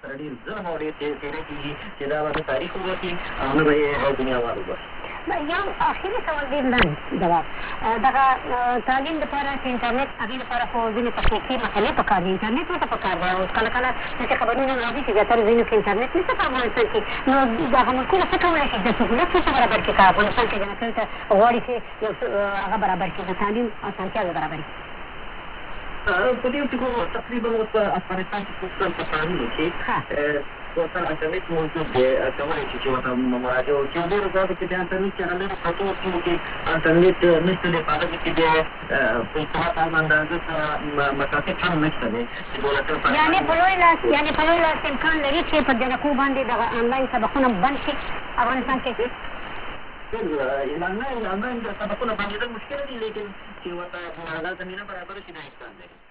سره ډېر ظلم او ډېر تېری کېږي چې دا به تاریخ وباسي او نه به یې دنیا وال وباسي. یو اخري سوال ډېر لنډ جواب دغه تعلیم دپاره چې انټرنېټ هغې دپاره خو ځینې تخنیکي مسلې پکار دي. انټرنېټ ورته پکار دی او کله کله داسې خبرونه راځي چې زیاتره ځایونو کې انټرنېټ نشته په افغانستان کې. نو دغه ملکونه څه کولی شي د سهولت څه برابر کړي که افغانستان کې جنتیو ته غواړي چې یو څه هغه برابر کړي د تعلیم اسانتیاوې برابر کړي؟ په دې کې خو تقریبا اوس په افغانستان کې خصوصا په ښارونو کې ورته انټرنېټ موجود دی، کولی شي چې ورته مراجعه وکړي. او ډېرو ځایونو کې د انټرنېټ چینلونو پرتو سیمو کې انټرنېټ نشته دی، په هغه کې بیا په اطلاعات هم اندازه سره مکاتب هم نشته دی چې دولتونه یعنې په لوی لاس امکان لري چې په جنکو باندې دغه انلاین سبقونه بند شي افغانستان کې؟ انلاین سبقونه بندېدل مشکل دي، لیکن چې ورته هغه زمینه برابره شي دا امکان لري.